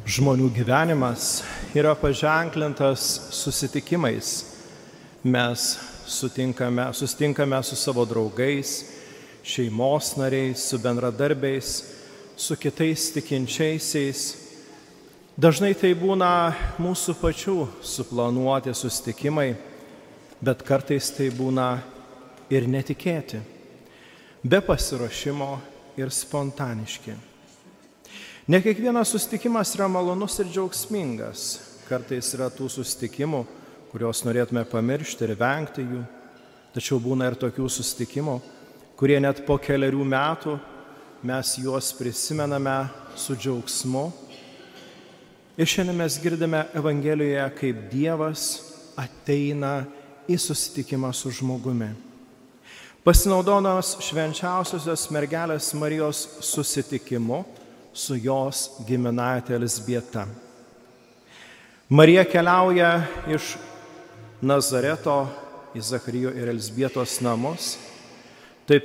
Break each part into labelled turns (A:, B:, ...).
A: Žmonių gyvenimas yra paženklintas susitikimais. Mes susitinkame su savo draugais, šeimos nariais, su bendradarbiais, su kitais tikinčiaisiais. Dažnai tai būna mūsų pačių suplanuoti susitikimai, bet kartais tai būna ir netikėti, be pasiruošimo ir spontaniški. Ne kiekvienas susitikimas yra malonus ir džiaugsmingas. Kartais yra tų susitikimų, kuriuos norėtume pamiršti ir vengti jų. Tačiau būna ir tokių susitikimų, kurie net po keliarių metų mes juos prisimename su džiaugsmu. Ir šiandien mes girdime Evangelijoje, kaip Dievas ateina į susitikimą su žmogumi. Pasinaudodamas švenčiausiosios mergelės Marijos susitikimu su jos giminaite Elzbieta. Marija keliauja iš Nazareto į Zacharijo ir Elzbietos namus. Tai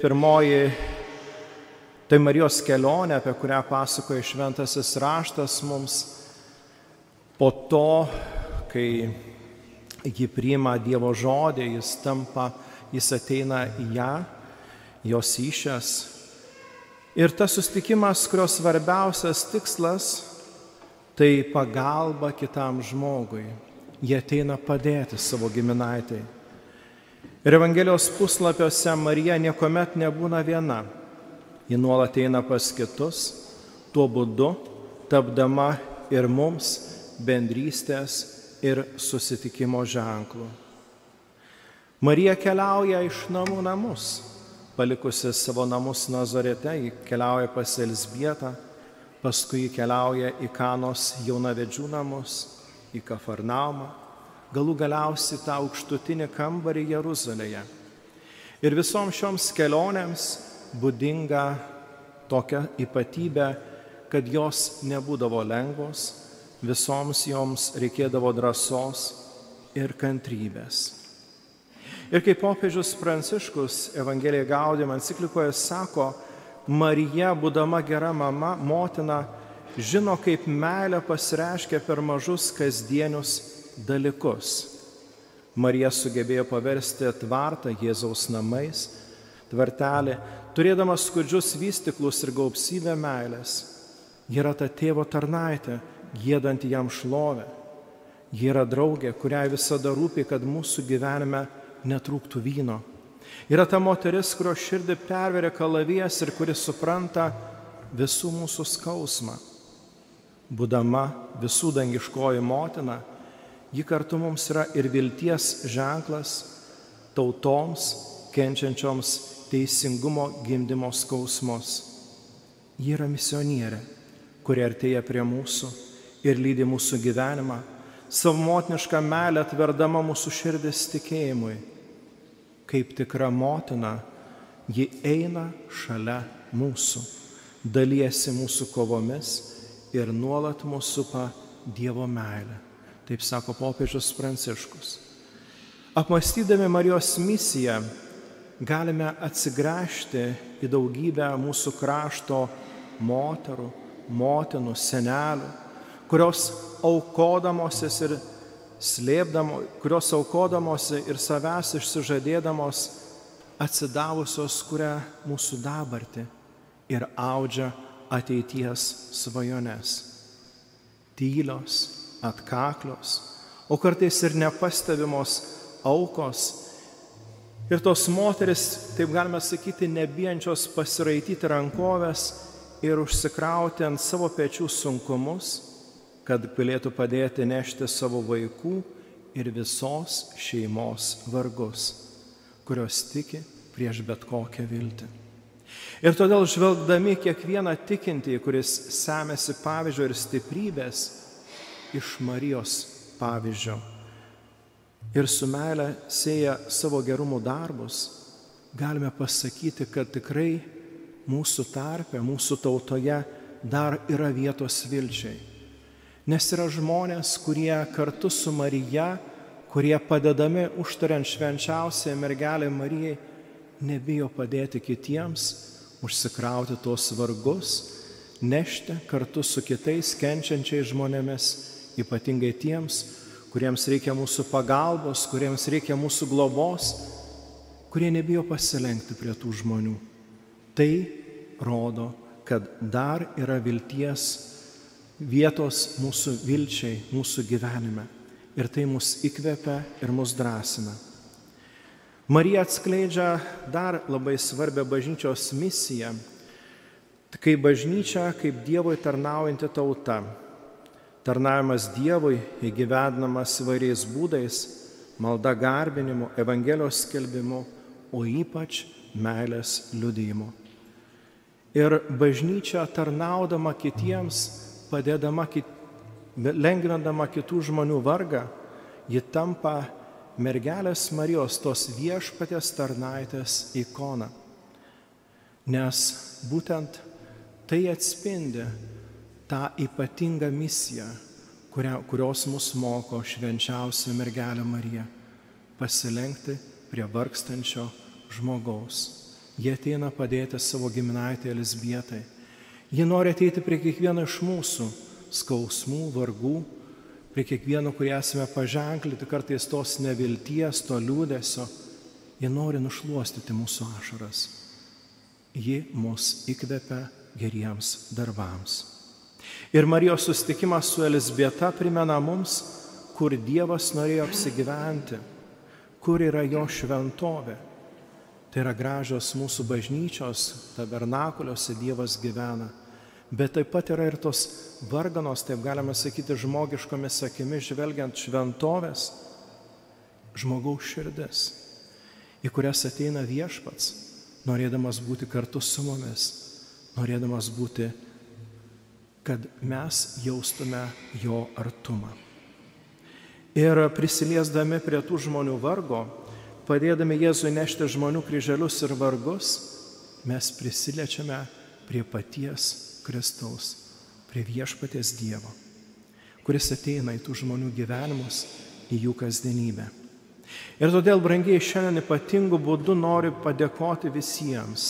A: Marijos kelionė, apie kurią pasakoja šventasis raštas mums. Po to, kai ji priima Dievo žodį, jis ateina į ją, jos įsčias. Ir tas susitikimas, kurio svarbiausias tikslas, tai pagalba kitam žmogui. Jie ateina padėti savo giminaitai. Ir Evangelijos puslapiuose Marija niekuomet nebūna viena. Ji nuolat eina pas kitus, tuo būdu tapdama ir mums bendrystės ir susitikimo ženklų. Marija keliauja iš namų namus. Palikusi savo namus Nazarete, ji keliauja pas Elzbietą, paskui ji keliauja į Kanos jaunavedžių namus, į Kafarnaumą, galiausiai tą aukštutinį kambarį Jeruzalėje. Ir visoms šioms kelionėms būdinga tokia ypatybė, kad jos nebūdavo lengvos, visoms joms reikėdavo drąsos ir kantrybės. Ir kaip popiežius Pranciškus Evangelija Gaudium enciklikoje sako, Marija, būdama gera mama, motina, žino, kaip meilė pasireiškia per mažus kasdienius dalykus. Marija sugebėjo paversti tvartą Jėzaus namais, tvartelį, turėdama skurdžius vystyklus ir gausybę meilės. Ji yra ta tėvo tarnaitė, giedanti jam šlovę. Ji yra draugė, kuriai visada rūpi, kad mūsų gyvenime netrūktų vyno. Yra ta moteris, kurio širdį perveria kalavijas ir kuri supranta visų mūsų skausmą. Būdama visų dangiškoji motina, ji kartu mums yra ir vilties ženklas tautoms, kenčiančioms teisingumo gimdymo skausmus. Ji yra misionierė, kuri artėja prie mūsų ir lydi mūsų gyvenimą, savo motinišką meilę atverdama mūsų širdis tikėjimui. Kaip tikra motina, ji eina šalia mūsų, dalijasi mūsų kovomis ir nuolat mūsų supa Dievo meilė. Taip sako popiežius Pranciškus. Apmąstydami Marijos misiją, galime atsigręžti į daugybę mūsų krašto moterų, motinų, senelių, kurios aukodamosis ir savęs išsižadėdamos atsidavusios kuria mūsų dabartį ir audžia ateities svajones. Tylios, atkaklios, o kartais ir nepastebimos aukos. Ir tos moteris, taip galime sakyti, nebijančios pasiraityti rankovės ir užsikrauti ant savo pečių sunkumus, kad galėtų padėti nešti savo vaikų ir visos šeimos vargus, kurios tiki prieš bet kokią viltį. Ir todėl žvelgdami kiekvieną tikintįjį, kuris semiasi pavyzdžio ir stiprybės iš Marijos pavyzdžio ir su meile sėja savo gerumų darbus, galime pasakyti, kad tikrai mūsų tarpe, mūsų tautoje dar yra vietos vilčiai. Nes yra žmonės, kurie kartu su Marija, kurie padedami užtariant švenčiausiai mergelei Marijai, nebijo padėti kitiems, užsikrauti tuos vargus, nešti kartu su kitais kenčiančiais žmonėmis, ypatingai tiems, kuriems reikia mūsų pagalbos, kuriems reikia mūsų globos, kurie nebijo pasilenkti prie tų žmonių. Tai rodo, kad dar yra vilties vietos mūsų vilčiai, mūsų gyvenime. Ir tai mus įkvepia ir mus drąsina. Marija atskleidžia dar labai svarbią bažnyčios misiją, kai bažnyčia kaip Dievui tarnaujanti tauta. Tarnavimas Dievui įgyvendinamas įvairiais būdais, malda garbinimu, Evangelijos skelbimu, o ypač meilės liudijimu. Ir bažnyčia tarnaudama kitiems, lengvindama kitų žmonių vargą, ji tampa mergelės Marijos, tos viešpaties tarnaitės ikona. Nes būtent tai atspindi tą ypatingą misiją, kurios mus moko švenčiausia mergelė Marija - pasilenkti prie vargstančio žmogaus. Jie ateina padėti savo giminaitį Elzbietai. Ji nori ateiti prie kiekvieno iš mūsų skausmų, vargų, prie kiekvieno, kurie esame paženklinti kartais tos nevilties, to liūdesio. Ji nori nušluostyti mūsų ašaras. Ji mus įkvepia geriems darbams. Ir Marijos susitikimas su Elzbieta primena mums, kur Dievas norėjo apsigyventi, kur yra jo šventovė. Tai yra gražios mūsų bažnyčios, tabernakuliuose Dievas gyvena. Bet taip pat yra ir tos varganos, taip galime sakyti, žmogiškomis akimis žvelgiant šventovės, žmogaus širdis, į kurias ateina viešpats, norėdamas būti kartu su mumis, norėdamas būti, kad mes jaustume jo artumą. Ir prisiliesdami prie tų žmonių vargo, padėdami Jėzui nešti žmonių kryželius ir vargus, mes prisiliečiame prie paties Kristaus, prie viešpaties Dievo, kuris ateina į tų žmonių gyvenimus, į jų kasdienybę. Ir todėl, brangiai, šiandien ypatingų būdų noriu padėkoti visiems,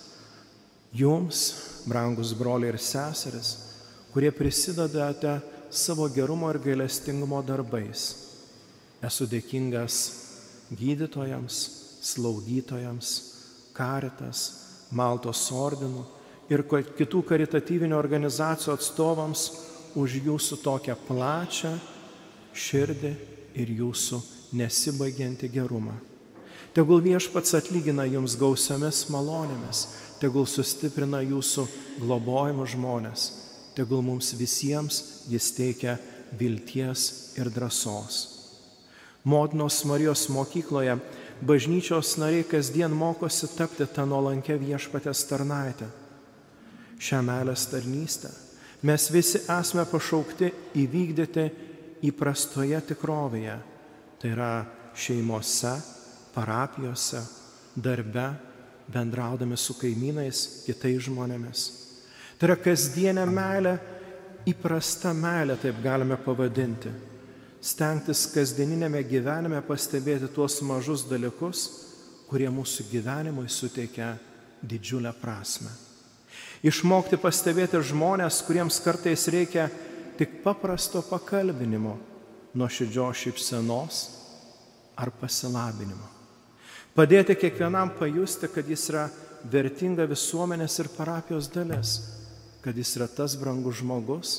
A: jums, brangus broliai ir seseris, kurie prisidedate savo gerumo ir gailestingumo darbais. Esu dėkingas gydytojams, slaugytojams, Caritas, Maltos ordinų ir kitų karitatyvinių organizacijų atstovams už jūsų tokią plačią širdį ir jūsų nesibaigiantį gerumą. Tegul viešpats atlygina jums gausiamis malonėmis, tegul sustiprina jūsų globojimo žmonės, tegul mums visiems jis teikia vilties ir drąsos. Motinos Marijos mokykloje bažnyčios nariai kasdien mokosi tapti tą nuolankę viešpatės tarnaitę. Šią meilės tarnystę mes visi esame pašaukti įvykdyti įprastoje tikrovėje. Tai yra šeimose, parapijose, darbe, bendraudami su kaimynais, kitais žmonėmis. Tai yra kasdienė meilė, įprasta meilė, taip galime pavadinti. Stengtis kasdieninėme gyvenime pastebėti tuos mažus dalykus, kurie mūsų gyvenimui suteikia didžiulę prasme. Išmokti pastebėti žmonės, kuriems kartais reikia tik paprasto pakalbinimo, nuoširdžios šypsenos ar pasilabinimo. Padėti kiekvienam pajusti, kad jis yra vertinga visuomenės ir parapijos dalis, kad jis yra tas brangus žmogus,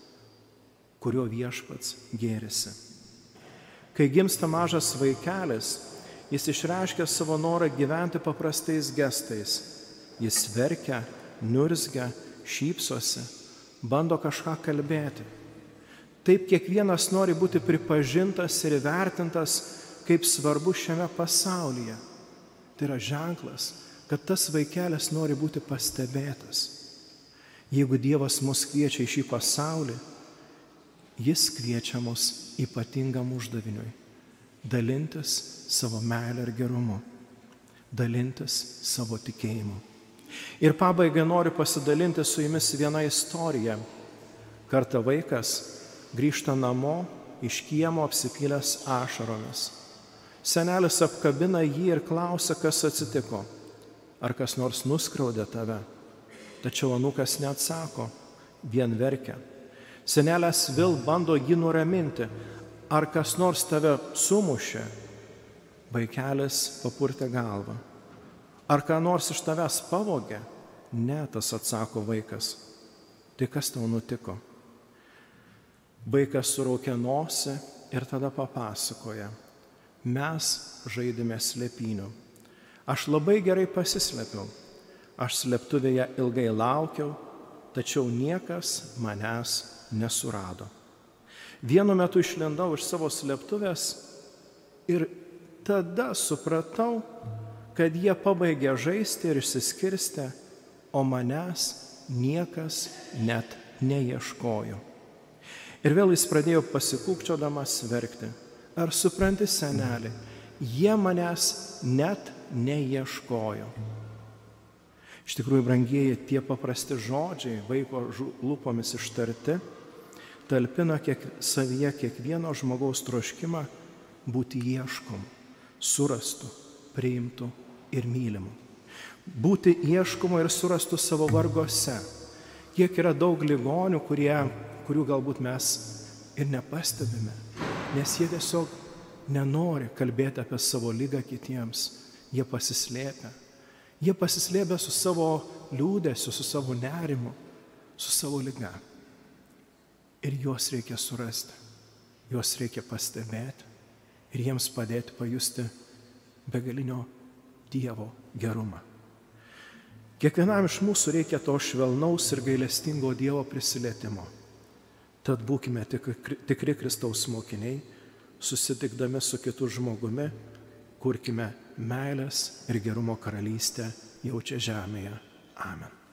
A: kurio viešpats gėrisi. Kai gimsta mažas vaikelis, jis išreiškia savo norą gyventi paprastais gestais. Jis verkia, niurzgia, šypsosi, bando kažką kalbėti. Taip kiekvienas nori būti pripažintas ir įvertintas kaip svarbu šiame pasaulyje. Tai yra ženklas, kad tas vaikelis nori būti pastebėtas. Jeigu Dievas mus kviečia į šį pasaulį, jis kviečia mus ypatingam uždaviniui – dalintis savo meilę ir gerumu, dalintis savo tikėjimu. Ir pabaigai noriu pasidalinti su jumis vieną istoriją. Kartą vaikas grįžta namo iš kiemo apsipylęs ašaromis. Senelis apkabina jį ir klausia, kas atsitiko. Ar kas nors nuskriaudė tave? Tačiau anūkas neatsako, vien verkia. Senelis vėl bando jį nuraminti. Ar kas nors tave sumušė? Vaikelis papurtė galvą. Ar ką nors iš tavęs pavogė? Ne, tas atsako vaikas. Tai kas tau nutiko? Vaikas suraukė nosį ir tada papasakoja. Mes žaidėme slėpynių. Aš labai gerai pasislėpiau. Aš slėptuvėje ilgai laukiau, tačiau niekas manęs nesurado. Vienu metu išlindau iš savo slėptuvės ir tada supratau, kad jie pabaigė žaisti ir išsiskirstė, o manęs niekas net neieškojo. Ir vėl jis pradėjo pasikūkčiodamas verkti. Ar supranti, seneli, jie manęs net neieškojo. Iš tikrųjų, brangieji, tie paprasti žodžiai, vaiko lūpomis ištarti, talpina savyje kiekvieno žmogaus troškimą būti ieškomu, surastu, priimtu ir mylimu. Būti ieškomu ir surastu savo vargose. Kiek yra daug ligonių, kurių galbūt mes ir nepastebime, nes jie tiesiog nenori kalbėti apie savo ligą kitiems. Jie pasislėpia. Jie pasislėpia su savo liūdesiu, su savo nerimu, su savo liga. Ir juos reikia surasti, juos reikia pastebėti ir jiems padėti pajusti begalinio Dievo gerumą. Kiekvienam iš mūsų reikia to švelnaus ir gailestingo Dievo prisilietimo. Tad būkime tikri Kristaus mokiniai, susitikdami su kitu žmogumi, kurkime meilės ir gerumo karalystę jau čia žemėje. Amen.